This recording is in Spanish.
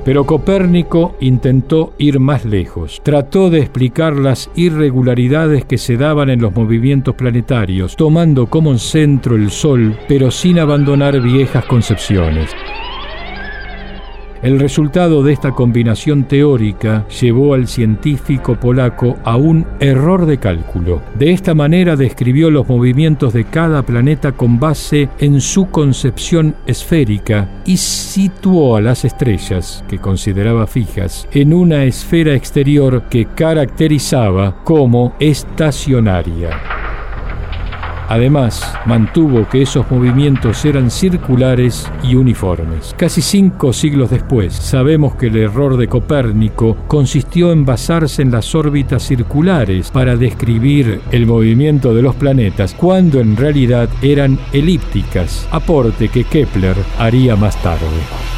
Pero Copérnico intentó ir más lejos. Trató de explicar las irregularidades que se daban en los movimientos planetarios, tomando como centro el Sol, pero sin abandonar viejas concepciones. El resultado de esta combinación teórica llevó al científico polaco a un error de cálculo. De esta manera describió los movimientos de cada planeta con base en su concepción esférica y situó a las estrellas, que consideraba fijas, en una esfera exterior que caracterizaba como estacionaria. Además, mantuvo que esos movimientos eran circulares y uniformes. Casi 5 siglos después, sabemos que el error de Copérnico consistió en basarse en las órbitas circulares para describir el movimiento de los planetas, cuando en realidad eran elípticas, aporte que Kepler haría más tarde.